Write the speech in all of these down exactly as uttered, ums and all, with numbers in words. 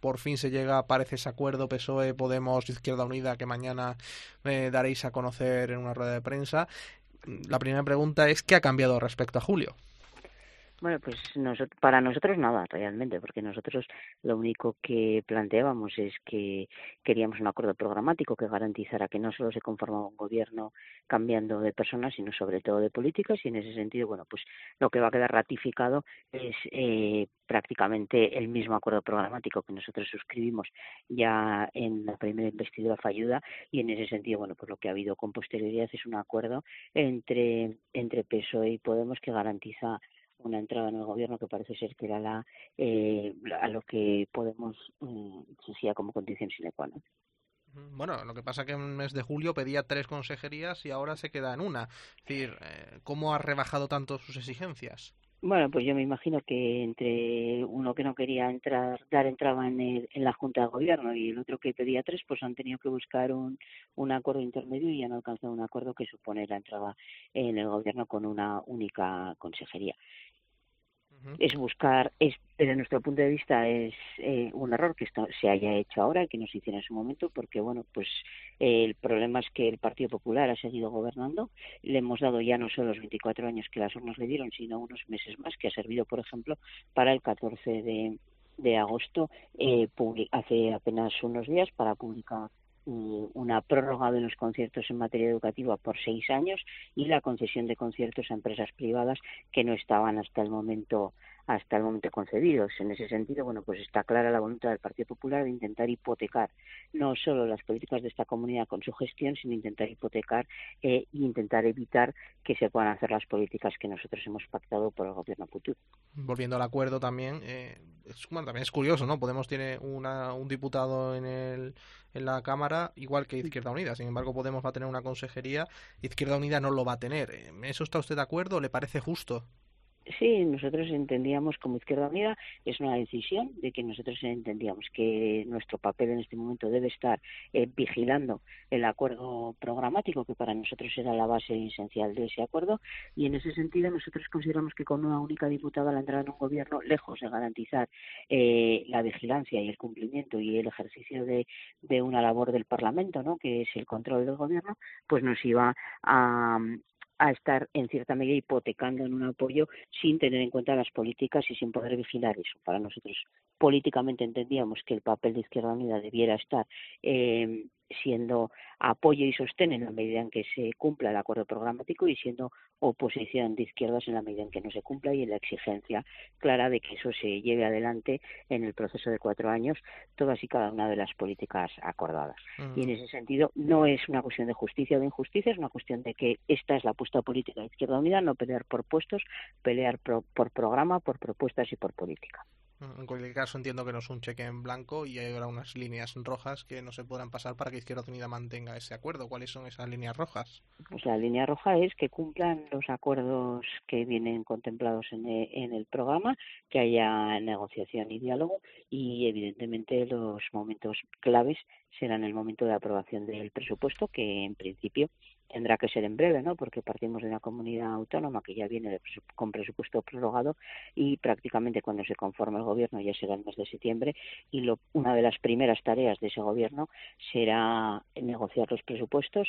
por fin se llega, parece, ese acuerdo P S O E, Podemos, Izquierda Unida, que mañana eh, daréis a conocer en una rueda de prensa. La primera pregunta es, ¿qué ha cambiado respecto a julio? Bueno, pues nosotros, para nosotros nada realmente, porque nosotros lo único que planteábamos es que queríamos un acuerdo programático que garantizara que no solo se conformaba un gobierno cambiando de personas, sino sobre todo de políticas, y en ese sentido, bueno, pues lo que va a quedar ratificado es eh, prácticamente el mismo acuerdo programático que nosotros suscribimos ya en la primera investidura falluda, y en ese sentido, bueno, pues lo que ha habido con posterioridad es un acuerdo entre, entre P S O E y Podemos que garantiza una entrada en el gobierno que parece ser que era la eh, a lo que Podemos eh, exigía como condición sine qua non. Bueno, lo que pasa que en el mes de julio pedía tres consejerías y ahora se queda en una. Es decir, eh, ¿cómo ha rebajado tanto sus exigencias? Bueno, pues yo me imagino que entre uno que no quería entrar, dar entrada en, el, en la Junta de Gobierno y el otro que pedía tres, pues han tenido que buscar un, un acuerdo intermedio y han alcanzado un acuerdo que supone la entrada en el Gobierno con una única consejería. Uh-huh. Es buscar, es, desde nuestro punto de vista, es eh, un error que esto se haya hecho ahora y que no se hiciera en su momento, porque, bueno, pues eh, el problema es que el Partido Popular ha seguido gobernando. Le hemos dado ya no solo los veinticuatro años que las urnas le dieron, sino unos meses más, que ha servido, por ejemplo, para el catorce de, de agosto, eh, hace apenas unos días, para publicar una prórroga de los conciertos en materia educativa por seis años y la concesión de conciertos a empresas privadas que no estaban hasta el momento hasta el momento concebidos. En ese sentido, bueno, pues está clara la voluntad del Partido Popular de intentar hipotecar no solo las políticas de esta comunidad con su gestión, sino intentar hipotecar e intentar evitar que se puedan hacer las políticas que nosotros hemos pactado por el gobierno futuro. Volviendo al acuerdo también, eh, es, bueno, también es curioso, ¿no? Podemos tiene una, un diputado en, el, en la Cámara, igual que Izquierda Unida. Sin embargo, Podemos va a tener una consejería, Izquierda Unida no lo va a tener. ¿En eso está usted de acuerdo? ¿Le parece justo? Sí, nosotros entendíamos como Izquierda Unida, es una decisión de que nosotros entendíamos que nuestro papel en este momento debe estar eh, vigilando el acuerdo programático, que para nosotros era la base esencial de ese acuerdo, y en ese sentido nosotros consideramos que con una única diputada la entrada en un gobierno, lejos de garantizar eh, la vigilancia y el cumplimiento y el ejercicio de, de una labor del Parlamento, ¿no?, que es el control del gobierno, pues nos iba a a estar en cierta medida hipotecando en un apoyo sin tener en cuenta las políticas y sin poder vigilar eso. Para nosotros políticamente entendíamos que el papel de Izquierda Unida debiera estar eh, siendo apoyo y sostén en la medida en que se cumpla el acuerdo programático y siendo oposición de izquierdas en la medida en que no se cumpla y en la exigencia clara de que eso se lleve adelante en el proceso de cuatro años todas y cada una de las políticas acordadas. Y en Mm. ese sentido no es una cuestión de justicia o de injusticia, es una cuestión de que esta es la apuesta política de Izquierda Unida, no pelear por puestos, pelear pro, por programa, por propuestas y por política. En cualquier caso, entiendo que no es un cheque en blanco y hay ahora unas líneas rojas que no se podrán pasar para que Izquierda Unida mantenga ese acuerdo. ¿Cuáles son esas líneas rojas? Pues la línea roja es que cumplan los acuerdos que vienen contemplados en el, en el programa, que haya negociación y diálogo y evidentemente los momentos claves serán el momento de aprobación del presupuesto, que en principio tendrá que ser en breve, ¿no?, porque partimos de una comunidad autónoma que ya viene de presu- con presupuesto prorrogado y prácticamente cuando se conforme el gobierno ya será el mes de septiembre y lo, una de las primeras tareas de ese gobierno será negociar los presupuestos,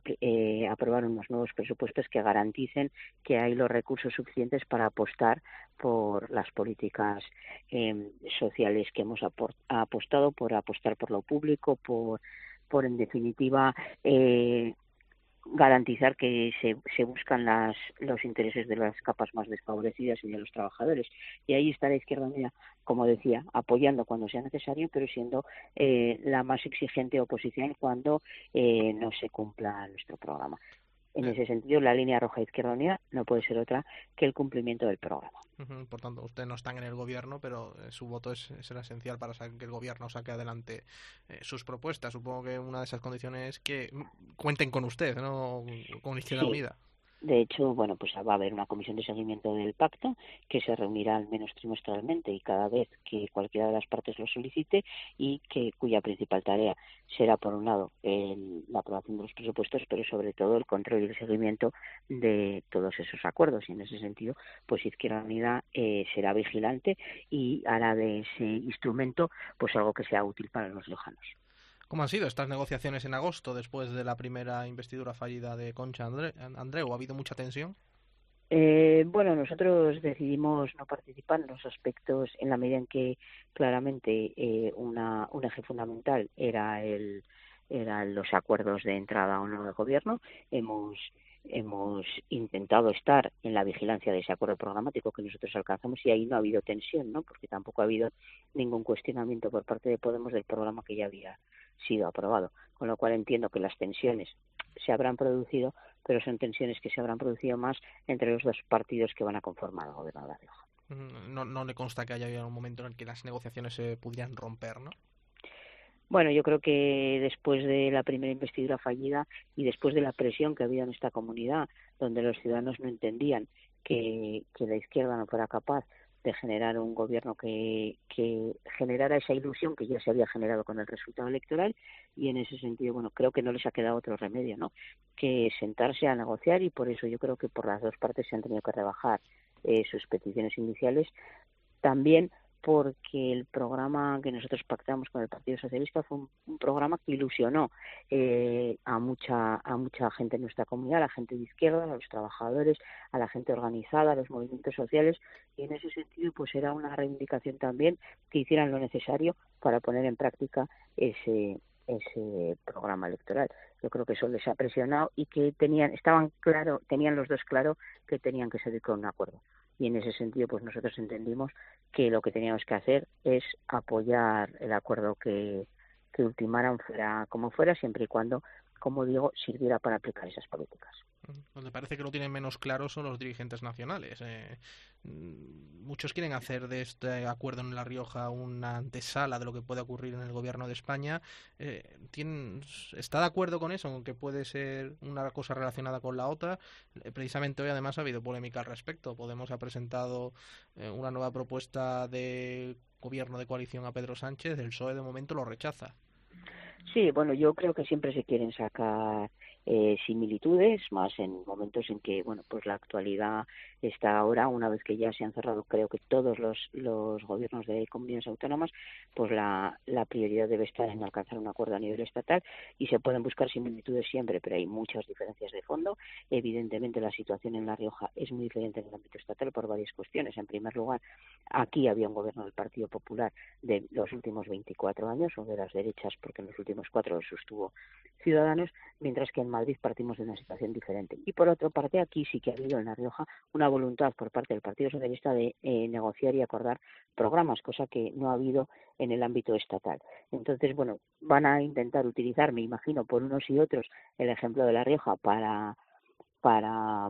eh, aprobar unos nuevos presupuestos que garanticen que hay los recursos suficientes para apostar por las políticas eh, sociales que hemos apostado, por apostar por lo público, por, por en definitiva eh, garantizar que se, se buscan las, los intereses de las capas más desfavorecidas y de los trabajadores. Y ahí está la Izquierda Unida, como decía, apoyando cuando sea necesario, pero siendo eh, la más exigente oposición cuando eh, no se cumpla nuestro programa. En Eh, ese sentido, la línea roja de Izquierda Unida no puede ser otra que el cumplimiento del programa. uh-huh. Por tanto, ustedes no están en el gobierno, pero eh, su voto es, será esencial para que el gobierno saque adelante eh, sus propuestas. Supongo que una de esas condiciones es que mm, cuenten con usted, ¿no?, con Izquierda Sí, Unida. De hecho, bueno, pues va a haber una comisión de seguimiento del pacto que se reunirá al menos trimestralmente y cada vez que cualquiera de las partes lo solicite y que cuya principal tarea será, por un lado, el, la aprobación de los presupuestos, pero sobre todo el control y el seguimiento de todos esos acuerdos. Y en ese sentido, pues Izquierda Unida eh, será vigilante y hará de ese instrumento pues algo que sea útil para los lejanos. ¿Cómo han sido estas negociaciones en agosto después de la primera investidura fallida de Concha André, Andreu? ¿Ha habido mucha tensión? Eh, bueno, nosotros decidimos no participar en los aspectos en la medida en que claramente eh, una, un eje fundamental era el eran los acuerdos de entrada o no del gobierno. Hemos hemos intentado estar en la vigilancia de ese acuerdo programático que nosotros alcanzamos y ahí no ha habido tensión, ¿no? Porque tampoco ha habido ningún cuestionamiento por parte de Podemos del programa que ya había sido aprobado, con lo cual entiendo que las tensiones se habrán producido, pero son tensiones que se habrán producido más entre los dos partidos que van a conformar el gobierno de La Rioja. No, no le consta que haya habido un momento en el que las negociaciones se pudieran romper, ¿no? Bueno, yo creo que después de la primera investidura fallida y después de la presión que ha habido en esta comunidad, donde los ciudadanos no entendían que, que la izquierda no fuera capaz de generar un gobierno que, que generara esa ilusión que ya se había generado con el resultado electoral, y en ese sentido, bueno, creo que no les ha quedado otro remedio, ¿no?, que sentarse a negociar, y por eso yo creo que por las dos partes se han tenido que rebajar eh, sus peticiones iniciales. También porque el programa que nosotros pactamos con el Partido Socialista fue un, un programa que ilusionó eh, a mucha a mucha gente en nuestra comunidad, a la gente de izquierda, a los trabajadores, a la gente organizada, a los movimientos sociales, y en ese sentido pues era una reivindicación también que hicieran lo necesario para poner en práctica ese ese programa electoral. Yo creo que eso les ha presionado y que tenían estaban claro tenían los dos claro que tenían que seguir con un acuerdo. Y en ese sentido pues nosotros entendimos que lo que teníamos que hacer es apoyar el acuerdo que, que ultimaran, fuera como fuera, siempre y cuando, como digo, sirviera para aplicar esas políticas. Donde parece que lo tienen menos claro son los dirigentes nacionales. Eh, muchos quieren hacer de este acuerdo en La Rioja una antesala de lo que puede ocurrir en el gobierno de España. Eh, ¿tienen, ¿Está de acuerdo con eso, con que puede ser una cosa relacionada con la otra? Eh, precisamente hoy además ha habido polémica al respecto. Podemos ha presentado eh, una nueva propuesta de gobierno de coalición a Pedro Sánchez. El P S O E de momento lo rechaza. Sí, bueno, yo creo que siempre se quieren sacar eh, similitudes, más en momentos en que, bueno, pues la actualidad está ahora, una vez que ya se han cerrado, creo que todos los, los gobiernos de comunidades autónomas, pues la, la prioridad debe estar en alcanzar un acuerdo a nivel estatal, y se pueden buscar similitudes siempre, pero hay muchas diferencias de fondo. Evidentemente la situación en La Rioja es muy diferente en el ámbito estatal por varias cuestiones. En primer lugar, aquí había un gobierno del Partido Popular de los últimos veinticuatro años, o de las derechas, porque en los últimos cuatro los sostuvo Ciudadanos, mientras que en Madrid partimos de una situación diferente. Y por otra parte, aquí sí que ha habido en La Rioja una voluntad por parte del Partido Socialista de eh, negociar y acordar programas, cosa que no ha habido en el ámbito estatal. Entonces, bueno, van a intentar utilizar, me imagino, por unos y otros, el ejemplo de La Rioja para para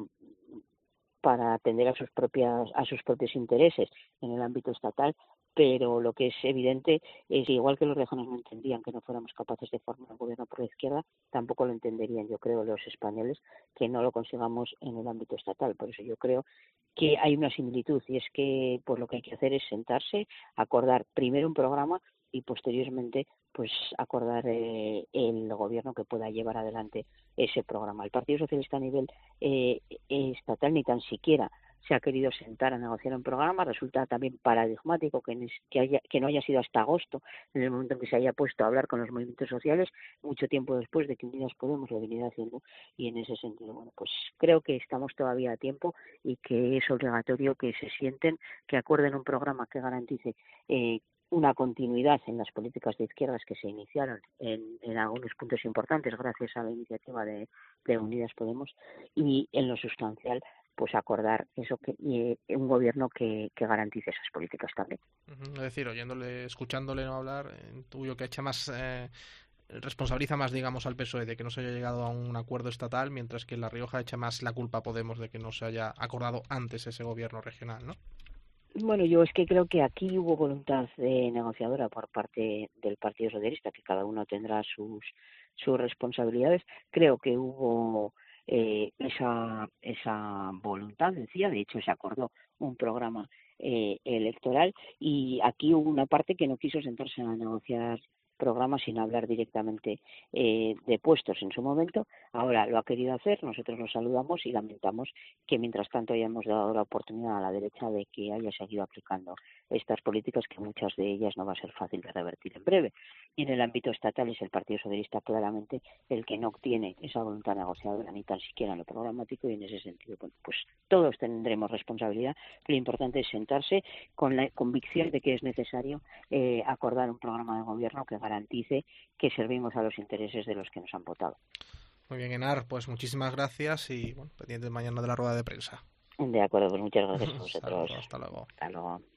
para atender a sus propias a sus propios intereses en el ámbito estatal, pero lo que es evidente es que, igual que los riojanos no entendían que no fuéramos capaces de formar un gobierno por la izquierda, tampoco lo entenderían, yo creo, los españoles, que no lo consigamos en el ámbito estatal. Por eso yo creo que hay una similitud, y es que pues lo que hay que hacer es sentarse, acordar primero un programa y posteriormente pues acordar eh, el gobierno que pueda llevar adelante ese programa. El Partido Socialista a nivel eh, estatal ni tan siquiera se ha querido sentar a negociar un programa. Resulta también paradigmático que, que, haya, que no haya sido hasta agosto, en el momento en que se haya puesto a hablar con los movimientos sociales, mucho tiempo después de que Unidas Podemos lo viniera haciendo, y en ese sentido, bueno, pues creo que estamos todavía a tiempo y que es obligatorio que se sienten, que acuerden un programa que garantice eh, una continuidad en las políticas de izquierdas que se iniciaron en, en algunos puntos importantes gracias a la iniciativa de, de Unidas Podemos, y en lo sustancial pues acordar eso, que y un gobierno que, que garantice esas políticas también. Uh-huh. Es decir, oyéndole, escuchándole no hablar, intuyo que echa más eh, responsabiliza más, digamos, al P S O E de que no se haya llegado a un acuerdo estatal, mientras que en La Rioja echa más la culpa a Podemos de que no se haya acordado antes ese gobierno regional, ¿no? Bueno, yo es que creo que aquí hubo voluntad de negociadora por parte del Partido Socialista, que cada uno tendrá sus sus responsabilidades. Creo que hubo eh, esa, esa voluntad, decía, de hecho se acordó un programa eh, electoral y aquí hubo una parte que no quiso sentarse a negociar programas sin hablar directamente eh, de puestos en su momento. Ahora lo ha querido hacer, nosotros lo saludamos y lamentamos que mientras tanto hayamos dado la oportunidad a la derecha de que haya seguido aplicando estas políticas, que muchas de ellas no va a ser fácil de revertir en breve. Y en el ámbito estatal es el Partido Socialista claramente el que no obtiene esa voluntad negociadora ni tan siquiera en lo programático, y en ese sentido, bueno, pues todos tendremos responsabilidad. Lo importante es sentarse con la convicción de que es necesario eh, acordar un programa de gobierno que garantice que servimos a los intereses de los que nos han votado. Muy bien, Enar, pues muchísimas gracias y bueno, pendientes mañana de la rueda de prensa. De acuerdo, pues muchas gracias a vosotros. Saludos, hasta luego. Hasta luego.